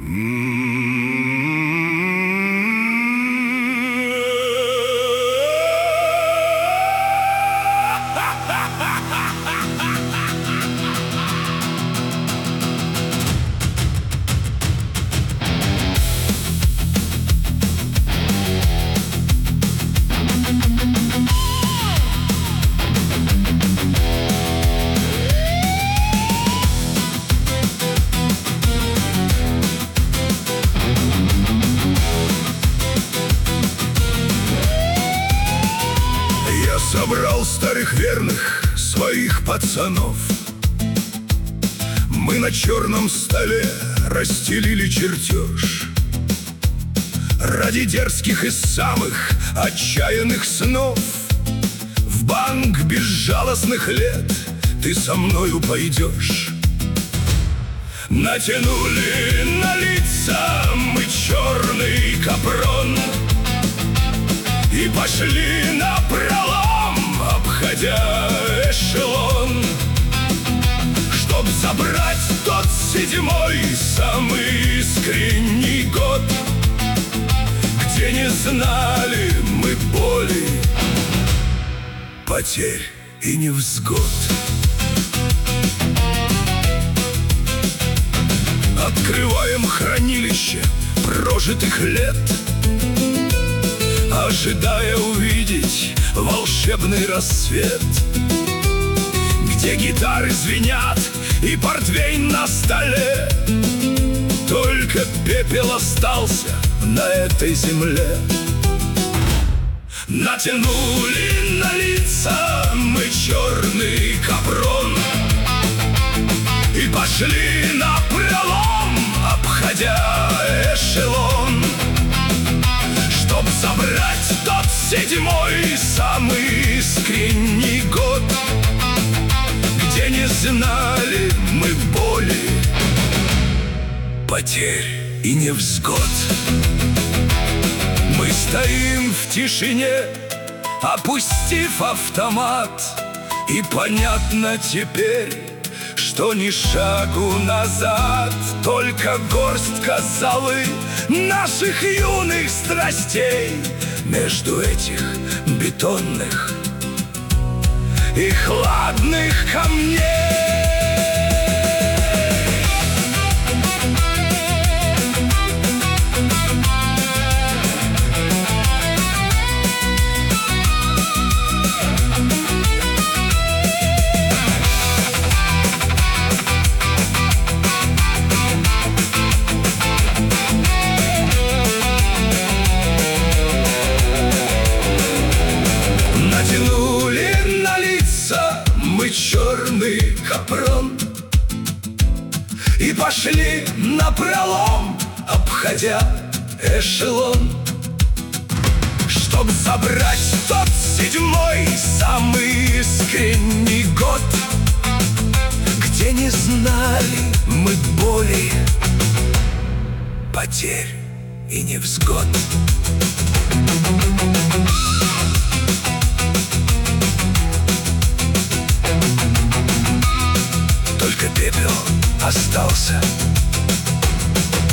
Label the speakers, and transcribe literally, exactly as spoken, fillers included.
Speaker 1: Собрал старых верных своих пацанов. Мы на черном столе расстелили чертеж. Ради дерзких и самых отчаянных снов в банк безжалостных лет ты со мною пойдешь. Натянули на лица мы черный капрон и пошли напролом, обходя эшелон, чтоб забрать тот седьмой, самый искренний год, где не знали мы боли, потерь и невзгод. Открываем хранилище прожитых лет, ожидая увидеть волшебный рассвет, где гитары звенят и портвейн на столе. Только пепел остался на этой земле. Натянули на лица мы черный капрон и пошли напролом, обходя эшелон, чтоб забрать тот седьмой, самый искренний год, где не знали мы боли, потерь и невзгод. Мы стоим в тишине, опустив автомат, и понятно теперь, что ни шагу назад, только горстка золы наших юных страстей между этих бетонных и хладных камней. Черный капрон и пошли напролом, обходя эшелон, чтоб забрать тот седьмой, самый искренний год, где не знали мы боли, потерь и невзгод. Только пепел остался